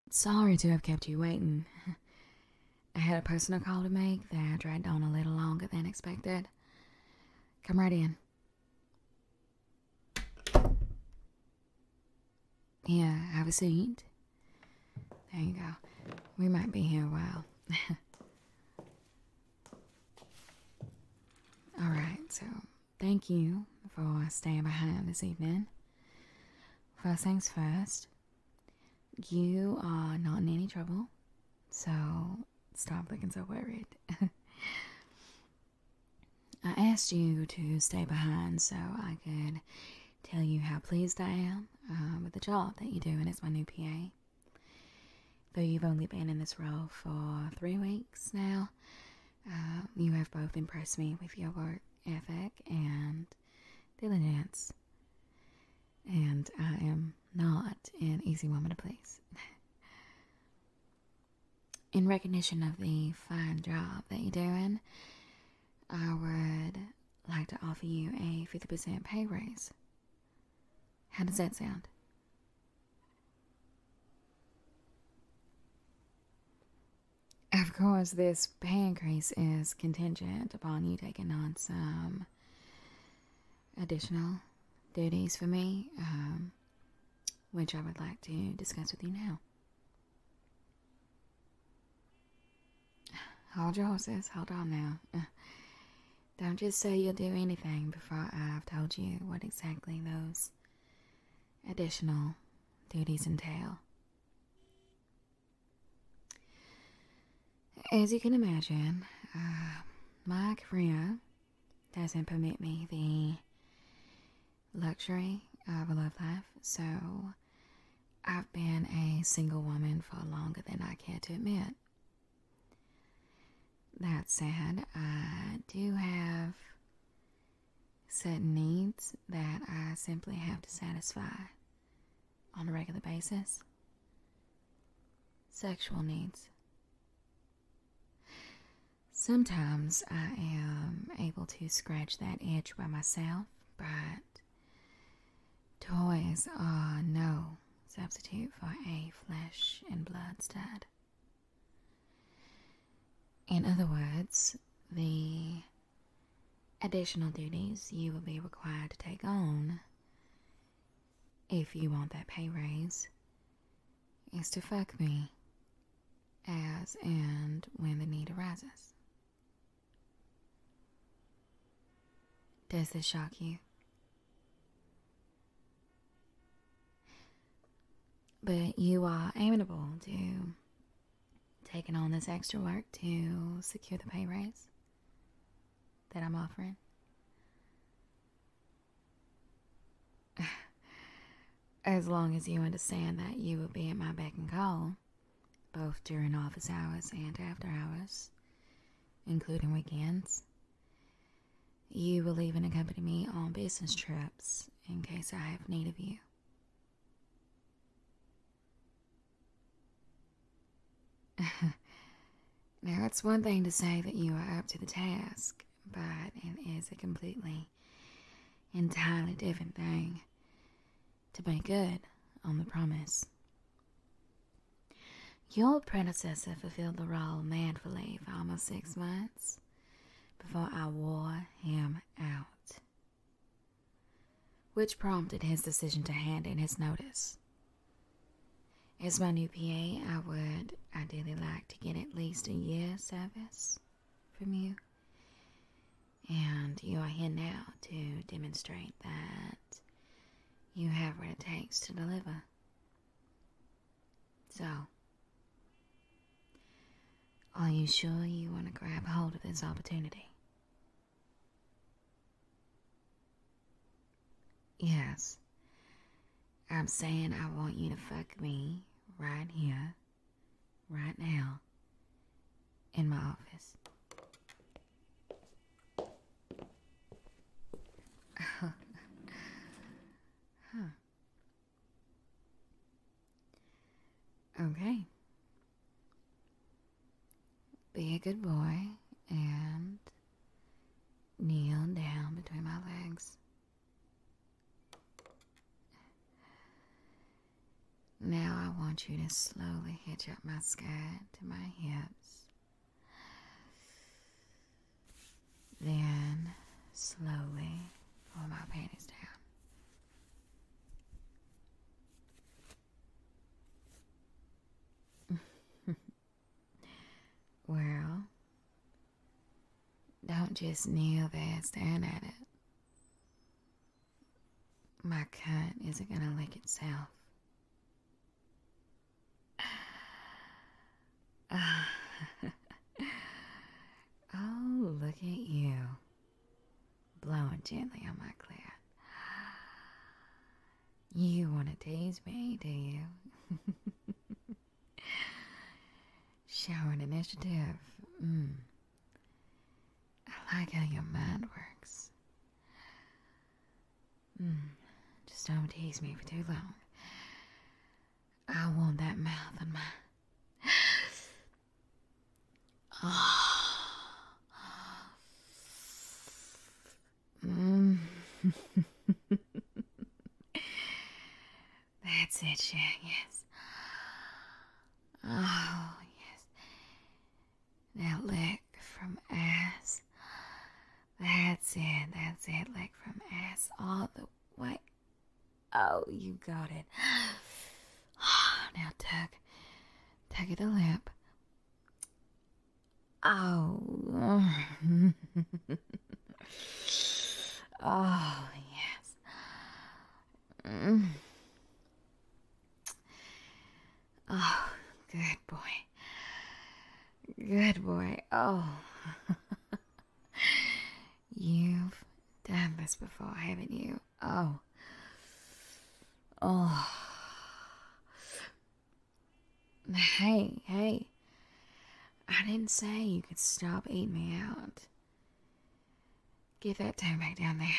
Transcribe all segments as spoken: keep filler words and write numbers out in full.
Sorry to have kept you waiting. I had a personal call to make that dragged on a little longer than expected. Come right in. Here, have a seat. There you go. We might be here a while. Alright, so thank you for staying behind this evening. First things first, you are not in any trouble, so stop looking so worried. I asked you to stay behind so I could tell you how pleased I am uh, with the job that you're doing as my new P A. Though you've only been in this role for three weeks now, uh, you have both impressed me with your work ethic and diligence. And I am not an easy woman to please. In recognition of the fine job that you're doing, I would like to offer you a fifty percent pay raise. How does that sound? Of course, this pay increase is contingent upon you taking on some additional duties for me, um, which I would like to discuss with you now. Hold your horses, hold on now. Don't just say you'll do anything before I've told you what exactly those additional duties entail. As you can imagine, uh, my career doesn't permit me the luxury of a love life, so I've been a single woman for longer than I care to admit. That said, I do have certain needs that I simply have to satisfy on a regular basis. Sexual needs. Sometimes I am able to scratch that itch by myself, but toys are no substitute for a flesh and blood stud. In other words, the additional duties you will be required to take on if you want that pay raise is to fuck me as and when the need arises. Does this shock you? But you are amenable to taking on this extra work to secure the pay raise that I'm offering. As long as you understand that you will be at my beck and call, both during office hours and after hours, including weekends. You will even accompany me on business trips in case I have need of you. Now, it's one thing to say that you are up to the task, but it is a completely, entirely different thing to make good on the promise. Your predecessor fulfilled the role manfully for almost six months before I wore him out, which prompted his decision to hand in his notice. As my new P A, I would ideally like to get at least a year's service from you. And you are here now to demonstrate that you have what it takes to deliver. So, are you sure you want to grab hold of this opportunity? Yes. I'm saying I want you to fuck me right here, right now, in my office. Huh. Okay. Be a good boy and kneel down between my legs. Now I want you to slowly hitch up my skirt to my hips. Then slowly pull my panties down. Well, don't just kneel there staring at it. My cunt isn't gonna lick itself. Oh, look at you. Blowing gently on my clit. You want to tease me, do you? Showing initiative. Mm. I like how your mind works. Mm. Just don't tease me for too long. I want that mouth on my... Mm. That's it, Shaq, yes. Oh, yes. Now lick from ass. That's it, that's it. Lick from ass all the way. Oh, you got it. Now tug. Tug at the lip. Oh. Oh, yes. Mm. Oh, good boy. Good boy. Oh. You've done this before, haven't you? Oh. Oh. Hey, hey. I didn't say you could stop eating me out. Get that tongue back down there.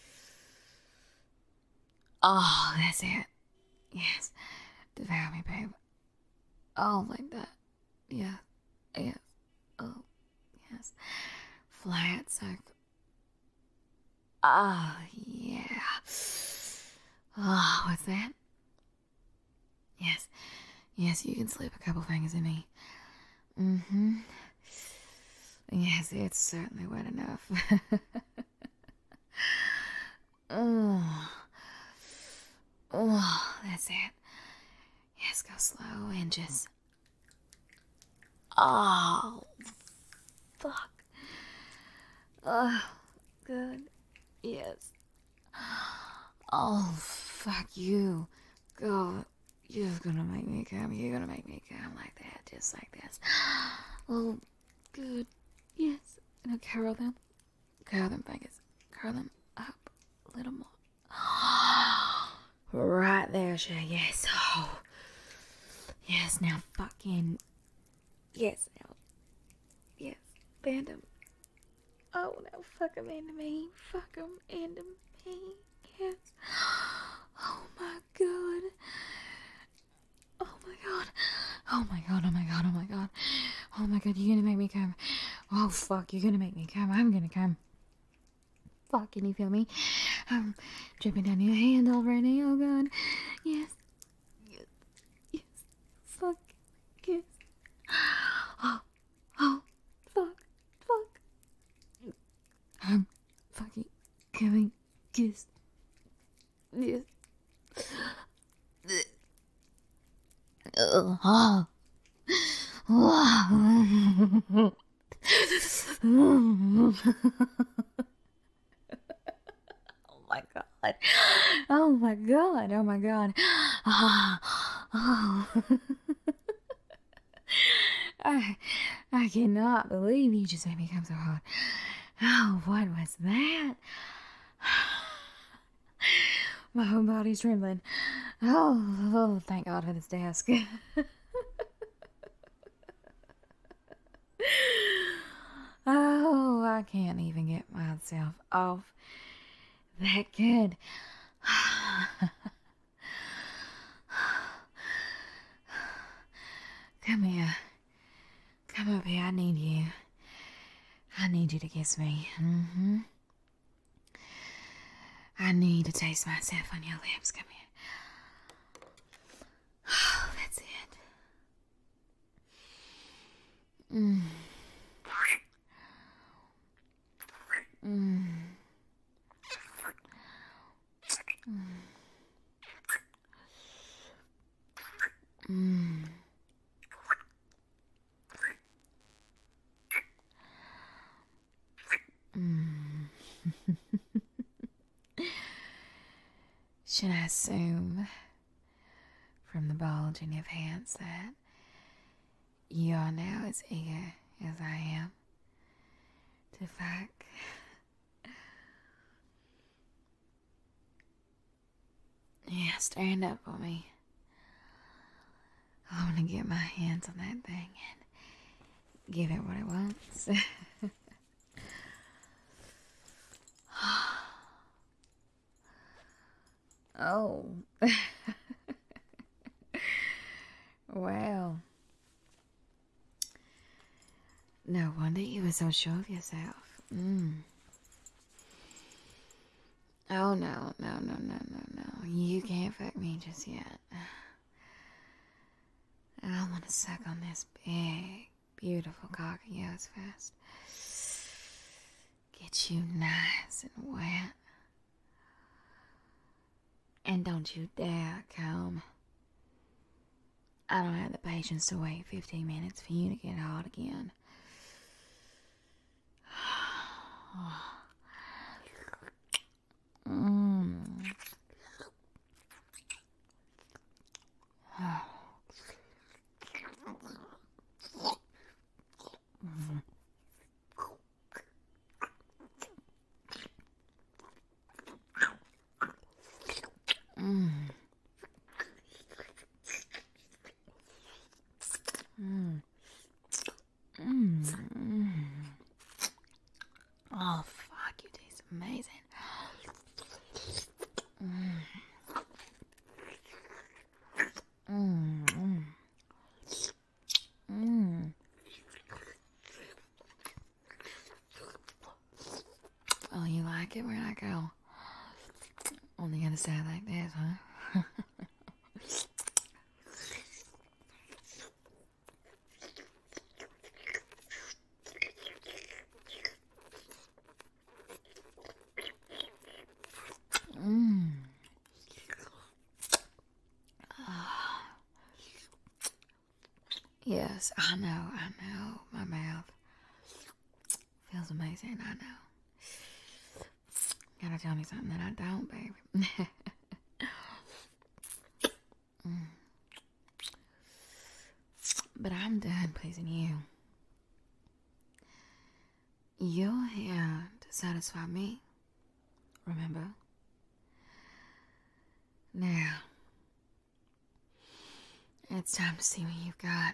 Oh, that's it. Yes. Devour me, babe. Oh, like that. Yeah. Yes. Oh, yes. Flat circle. Oh, yeah. Oh, what's that? Yes. Yes, you can slip a couple fingers in me. Mm-hmm. Yes, it's certainly wet enough. Oh. Oh, that's it. Yes, go slow and just... Oh, fuck. Oh, good. Yes. Oh, fuck you. God, you're gonna make me come. You're gonna make me come like that, just like this. Oh, good. Yes. Now curl them. Curl them fingers. Curl them up a little more. Right there, Shay. Yes. Oh. Yes, now fucking... Yes, now. Yes, band them. Oh, now fuck them into me. Fuck them into me. Yes. Oh my god. Oh my god. Oh my god, oh my god, oh my god. Oh my god, you're gonna make me come. Oh fuck, you're gonna make me come. I'm gonna come. Fuck, can you feel me? I'm dripping down your hand already. Oh god. Yes. Yes. Yes. Fuck. Yes. Oh. Oh. Fuck. Fuck. I'm fucking coming. Kiss. Yes. Oh. Oh. Oh. My god. Oh my god. Oh my god. Oh. Oh. I, I cannot believe you just made me come so hard. Oh, what was that? My whole body's trembling. Oh, oh, thank God for this desk. Oh, I can't even get myself off that good. Come here. Come up here. I need you. I need you to kiss me. Mm-hmm. I need to taste myself on your lips. Come here. Mm. Mm. Should I assume from the bulge in your pants that you are now as eager as I am to fuck? Yeah, stand up for me. I want to get my hands on that thing and give it what it wants. Oh. Well. No wonder you were so sure of yourself. Mm. Oh, no, no, no, no, no, no. You can't fuck me just yet. I want to suck on this big, beautiful cock of yours first. Get you nice and wet. And don't you dare come. I don't have the patience to wait fifteen minutes for you to get hard again. Mm. Mm. Mm. Mm. Mm. Oh, fuck, you taste amazing. Mm. Mm. Mm. Mm. Oh, you like it when I go on the other side like this, huh? Mm. Yes, I know, I know. My mouth feels amazing, I know. Gotta tell me something that I don't, baby. mm. But I'm done pleasing you. You're here to satisfy me, remember? Now, it's time to see what you've got.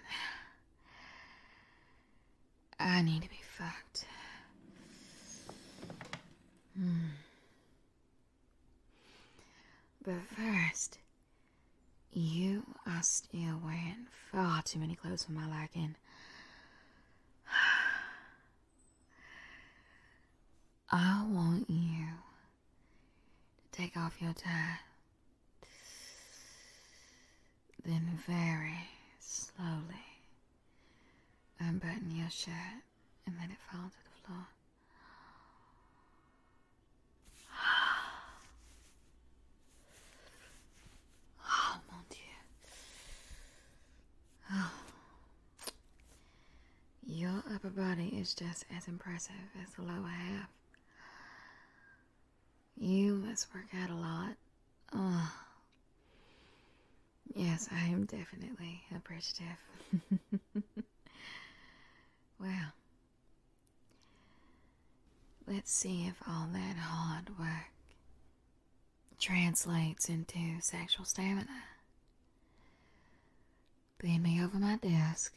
I need to be fucked. Hmm. But first, you are still wearing far too many clothes for my liking. I want you to take off your tie, then very slowly unbutton your shirt and let it fall to the floor. Oh, mon Dieu. Oh. Your upper body is just as impressive as the lower half. You must work out a lot. Oh. Yes, I am definitely appreciative. Well, let's see if all that hard work translates into sexual stamina. Bend me over my desk.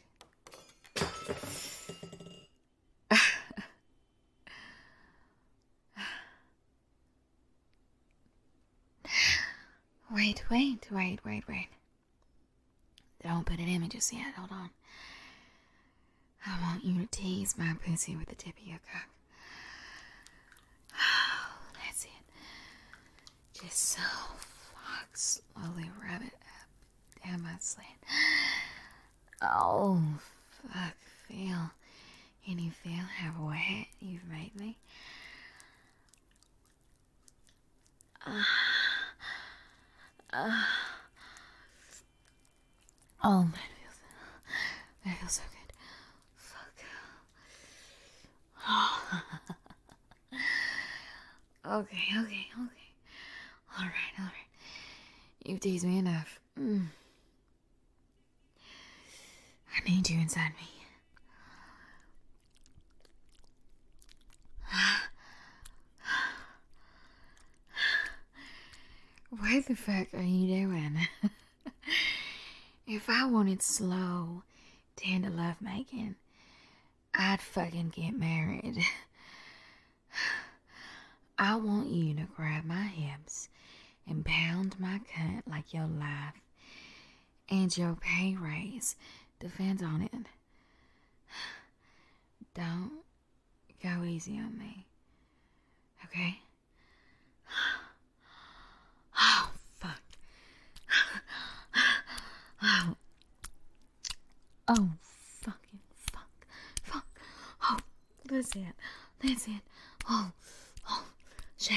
Wait, wait, wait, wait, wait. Don't put it in me just yet. Hold on. I want you to tease my pussy with the tip of your cock. Oh, that's it. Just so fuck, slowly rub it up down my slit. Oh, fuck, feel. Can you feel how wet you've made me? Ah. Uh, uh. Oh, that feels, that feels so good. Fuck. Okay, okay, okay. Alright, alright. You've teased me enough. Mm. I need you inside me. What the fuck are you doing? If I wanted slow, tender lovemaking, I'd fucking get married. I want you to grab my hips and pound my cunt like your life and your pay raise depends on it. Don't go easy on me, okay? Oh, fuck. Oh. Oh, fucking fuck. Fuck. Oh, that's it. That's it. Oh, oh, shit.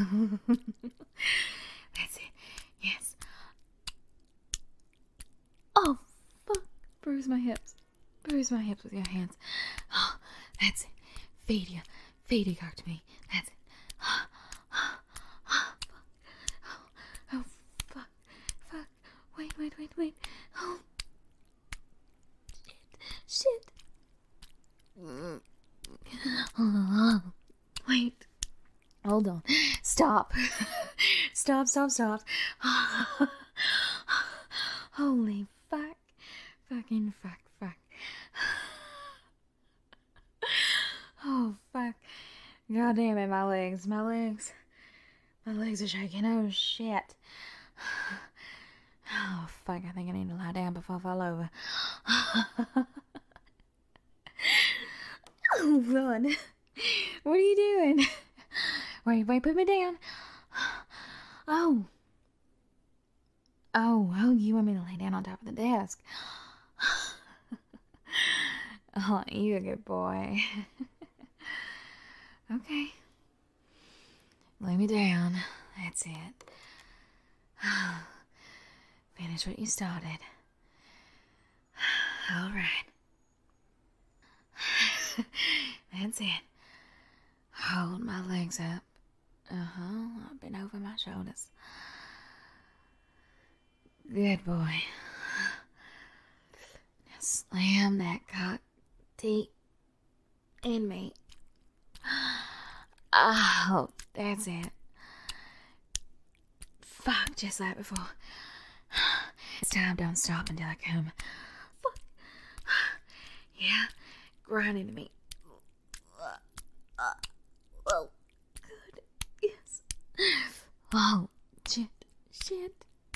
That's it. Yes. Oh, fuck. Bruise my hips. Bruise my hips with your hands. Oh, that's it. Feed you. Feed you, cock to me. That's it. Oh, oh, oh, oh, oh, fuck. Fuck. Wait, wait, wait, wait. Oh. Shit. Shit. Oh, wait. Hold on. Stop. Stop, stop, stop. Holy fuck. Fucking fuck, fuck. Oh, fuck. God damn it, my legs, my legs. My legs are shaking. Oh, shit. Oh, fuck. I think I need to lie down before I fall over. Oh, God. What are you doing? Wait, wait, put me down. Oh. Oh, oh, you want me to lay down on top of the desk? Oh, you a good boy. Okay. Lay me down. That's it. Finish what you started. All right. That's it. Hold my legs up. Uh-huh. Bend over my shoulders. Good boy. Now slam that cock deep in me. Oh, that's it. Fuck, just like before. This time, don't stop until I come. Fuck. Yeah, grind into me. Oh, good. Yes. Oh, shit, shit.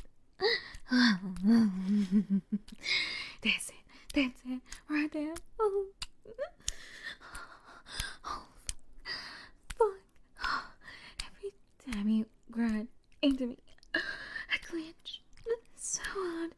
That's it. That's it. Right there. Oh. Oh, fuck. Every time you grind into me, I clench so hard.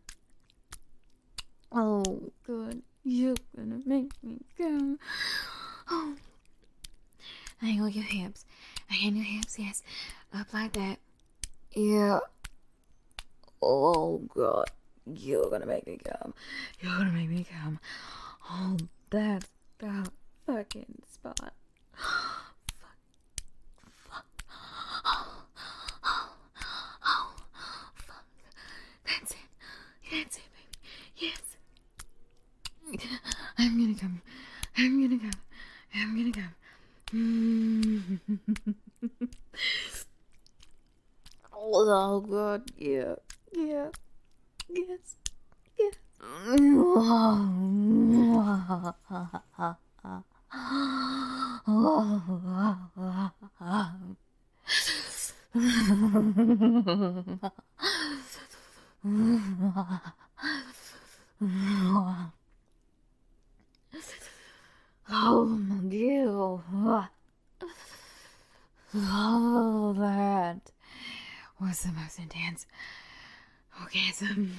Oh, good. You're gonna make me come. Oh. Angle your hips. Angle your hips, yes. Up like that. Yeah. Oh, God. You're gonna make me come. You're gonna make me come. Oh, that's the fucking spot. Fuck. Fuck. Oh, oh, oh, fuck. That's it. That's it, baby. Yes. I'm gonna come. I'm gonna come. I'm gonna come. Oh, God. Yeah. Yeah. Yes. Yes. Oh, my God. Oh, that was the most intense orgasm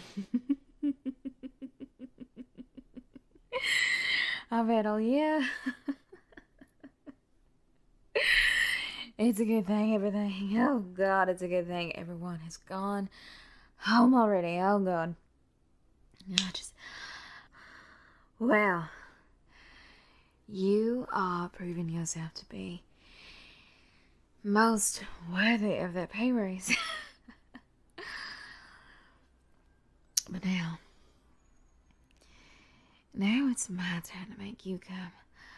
I've had all year. It's a good thing everything, oh God, it's a good thing everyone has gone home already. Oh God. I just, well, you are proving yourself to be most worthy of that pay raise. But now, now it's my turn to make you come.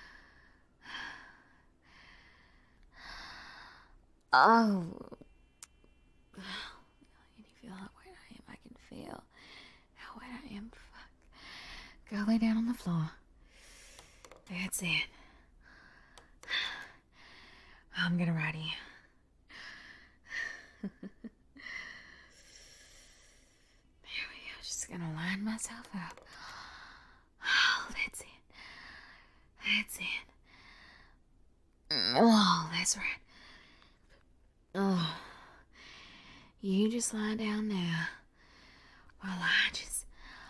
Oh, you feel how wet I am? I can feel how wet I am. Fuck. Go lay down on the floor. That's it. I'm gonna ride you. There we go. Just gonna line myself up. Oh, that's it. That's it. Oh, that's right. Oh, you just lie down now while I just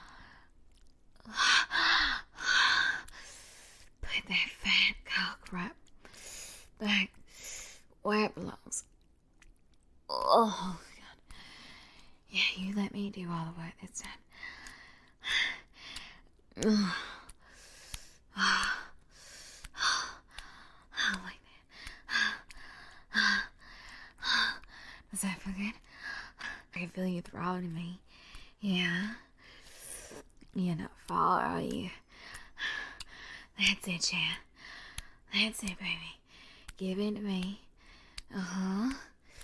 put that fat cock right back where it belongs. Oh, God. Yeah, you let me do all the work this time. Oh, like that. Does that feel good? I can feel you throbbing in me. Yeah. You're not far, are you? That's it, Chad. That's it, baby. Give in to me. Uh-huh.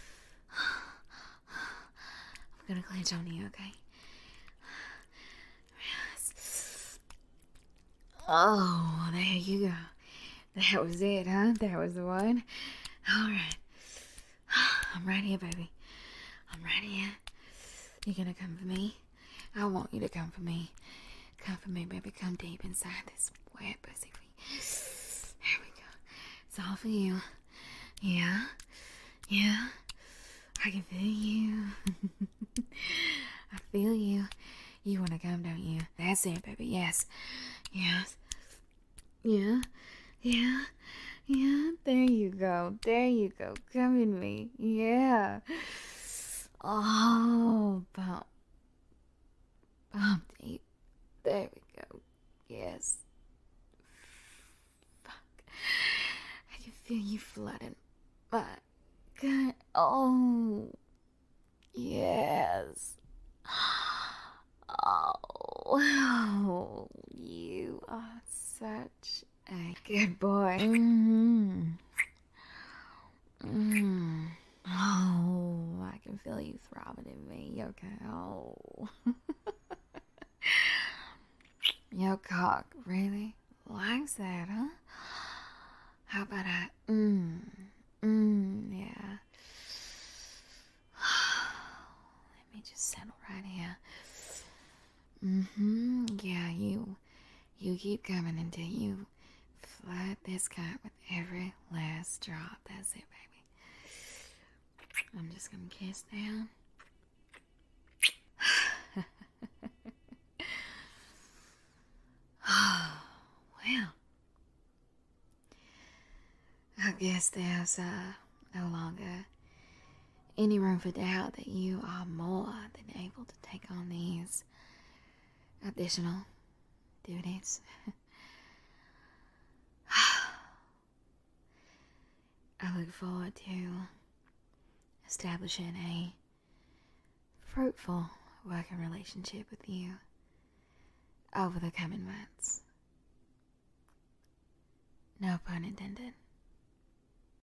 I'm gonna clench on you, okay? Yes. Oh, there you go. That was it, huh? That was the one. All right. I'm right here, baby. I'm right here. You gonna come for me? I want you to come for me. Come for me, baby. Come deep inside this wet pussy. There we go. It's all for you. Yeah? Yeah? I can feel you. I feel you. You wanna come, don't you? That's it, baby. Yes. Yes. Yeah. Yeah. Yeah. There you go. There you go. Come in me. Yeah. Oh, bump. Bump deep. There we go. Yes. Fuck. I can feel you flooding my gut. Oh. Yes. Oh. You are such a good boy. Mm-hmm. Mm. Oh, I can feel you throbbing in me. Okay. Oh. Your cock really likes that, huh? How about I? Mmm. Mmm, yeah. Let me just settle right here. Mm-hmm. Yeah, you you keep coming until you flood this cup with every last drop. That's it, baby. I'm just gonna kiss down. Oh, well. I guess there's uh, no longer any room for doubt that you are more than able to take on these additional duties. I look forward to establishing a fruitful working relationship with you over the coming months. No pun intended.